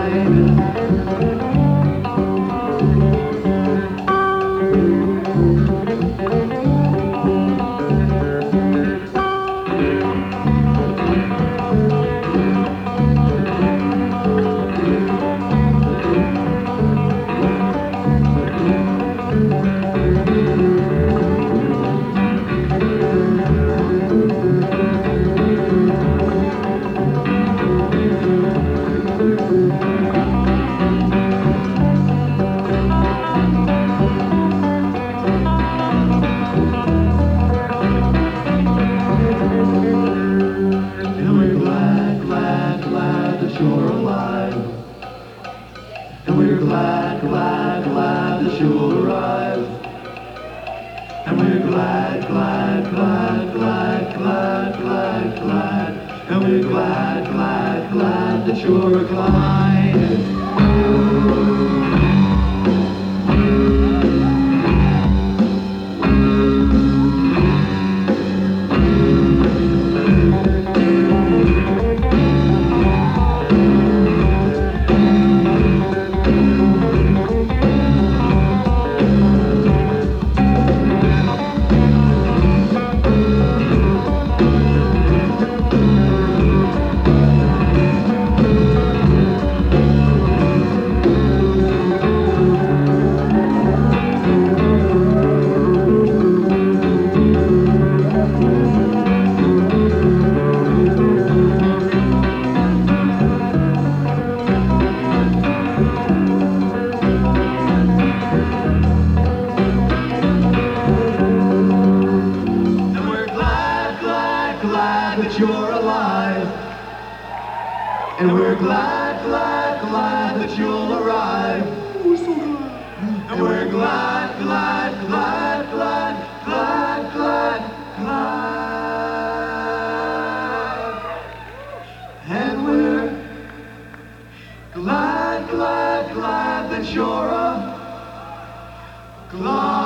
And we're glad, glad, glad that you're alive. And we're glad, glad, glad that you'll arrive. And we're glad, glad, glad, glad, glad, glad, glad. And we're glad, glad, glad that you're a Clyde. Glad that you're alive. And we're glad, glad, glad that you'll arrive. And we're glad, glad, glad, glad, glad, glad, glad. And we're glad, glad, glad that you're a Clyde.